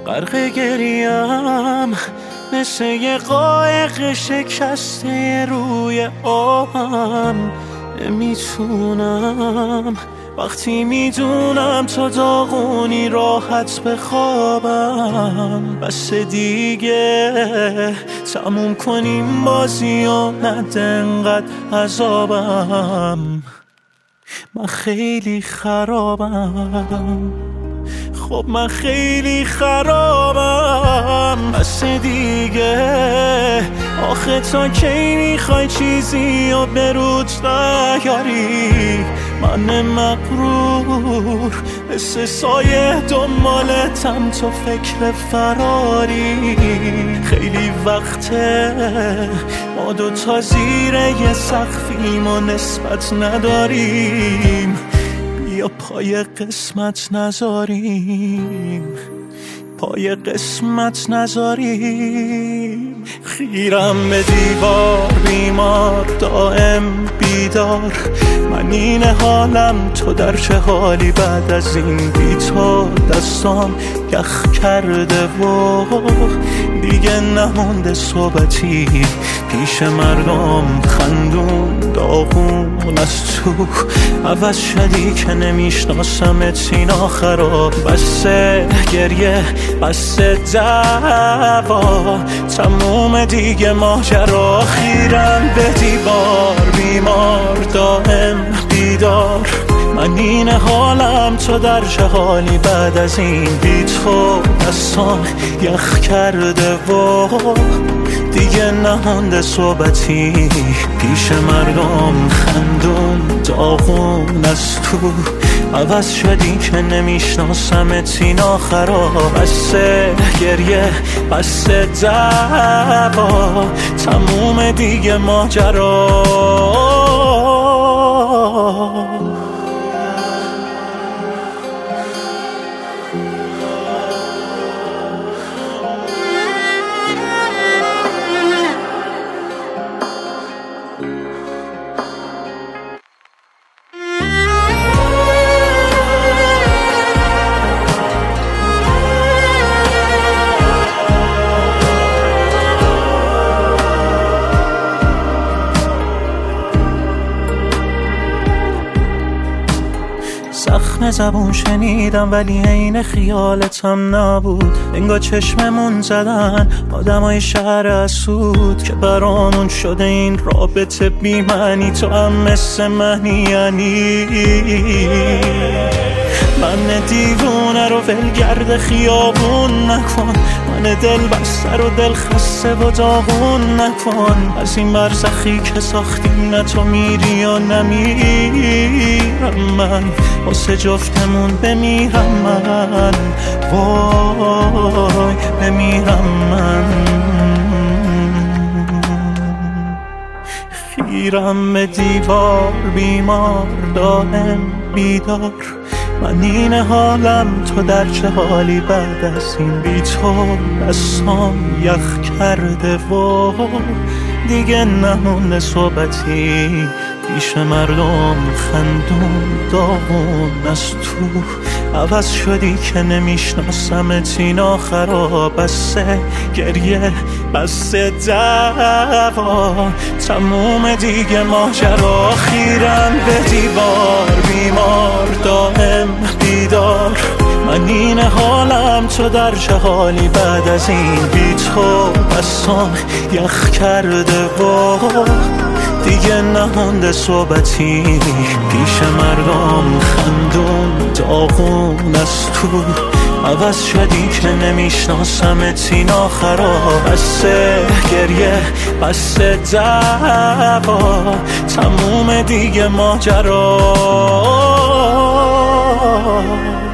غرق گریم مثل یه قایق شکسته روی آبم. نمیتونم وقتی میدونم تو داغونی راحت بخوابم. بس دیگه تموم کنیم بازی و نده انقدر عذابم. من خیلی خرابم، خب من خیلی خرابم. بس دیگه آخه تا کی میخوای چیزی و برود نیاری؟ من مغرور مثل سایه دنبالتم تو فکر فراری. خیلی وقته ما دوتا زیر یه سقفیم و نسبت نداریم. یا پای قسمت نذاریم، پای قسمت نذاریم. خیرم به دیوار بیمار دائم بیدار. من این حالم تو در چه حالی بعد از این بی تو؟ دستام یخ کرده و دیگه نمونده صحبتی پیش مردم. خندون داغون از تو عوض شدی که نمیشناسمت سینا خراب. بسه گریه بسه دعوا تموم دیگه ماجرا. خیرم به دیوار بیمار دائم بیدار. من این حالم تو در چه حالی بعد از این بی تو؟ دستام یخ کرده و دیگه نمونده صحبتی پیش مردم. خندون داغون از تو عوض شدی که نمیشناسمت سینا خراب. بسه گریه بسه دعوا تموم دیگه ماجرا. زخم زبون شنیدم ولی عین خیالتم نبود. انگار چشممون زدن آدمای شهر اسود که برامون شده این رابطه بی معنی. تو هم مثل منی یعنی من دیوونه رو ولگرد خیابون نکن. من دل بسته رو دل خسته و داغون نکن. از این برزخی که ساختیم نه تو میری و نمیرم. من واسه جفتمون بمیرم من، وای بمیرم من. خیرم به دیوار بیمار دائم بیدار. من این حالم تو در چه حالی بعد از این بی تو؟ دستام یخ کرده و دیگه نمونده صحبتی پیش مردم. خندون داغون از تو عوض شدی که نمیشناسمت سینا خراب. بسه گریه بسه دعوا تموم دیگه ماجرا. خیرم به دیوار بیمار دائم بیدار. من این حالم تو در چه حالی بعد از این بی تو؟ دستام یخ کرده و دیگه نمونده صحبتی پیش مردم. خندون داغون از تو عوض شدی که نمیشناسمت سینا خراب. بسه گریه بسه دعوا تموم دیگه ماجرا.